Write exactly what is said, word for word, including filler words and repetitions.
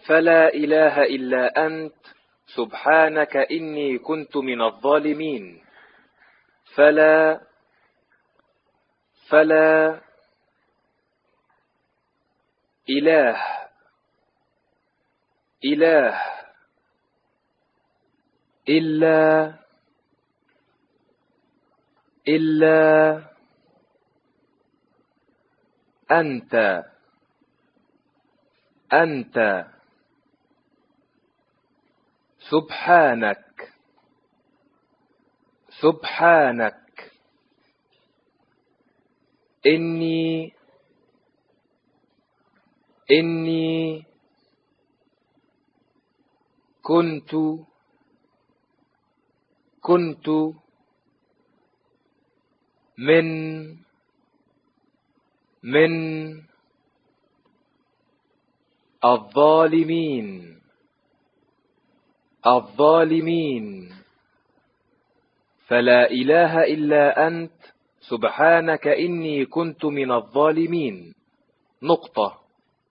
فلا إله إلا أنت سبحانك إني كنت من الظالمين. فلا فلا إله إله إلا إلا أنت أنت سبحانك سبحانك إني إني كنت كنت من من الظالمين الظالمين. فلا إله إلا أنت سبحانك إني كنت من الظالمين. نقطة.